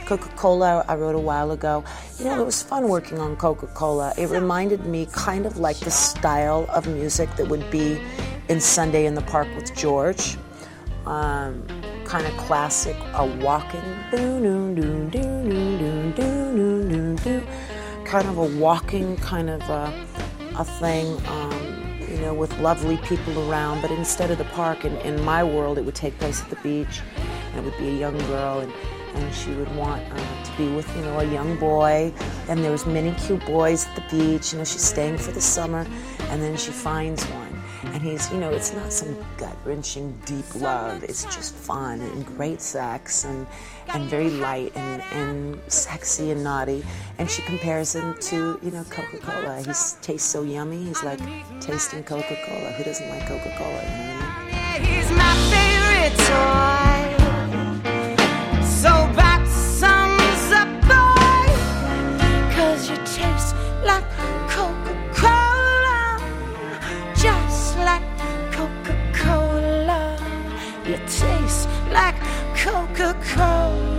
Coca-Cola I wrote a while ago. You know, it was fun working on Coca-Cola. It reminded me kind of like the style of music that would be in Sunday in the Park with George. Kind of classic, a walking, kind of a walking kind of a thing, you know, with lovely people around. But instead of the park, in my world, it would take place at the beach, and it would be a young girl, and she would want to be with, you know, a young boy, and there was many cute boys at the beach. You know, she's staying for the summer, and then she finds one. And he's, you know, it's not some gut-wrenching deep love. It's just fun and great sex and very light and sexy and naughty. And she compares him to, you know, Coca-Cola. He tastes so yummy. He's like tasting Coca-Cola. Who doesn't like Coca-Cola? You know what I mean? Yeah, he's my favorite toy. So that sums up, boy. 'Cause you taste like Coca-Cola. Just like Coca-Cola. You taste like Coca-Cola.